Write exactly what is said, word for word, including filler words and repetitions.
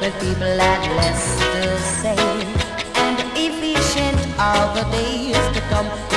with people had less to say, and efficient are the days to come.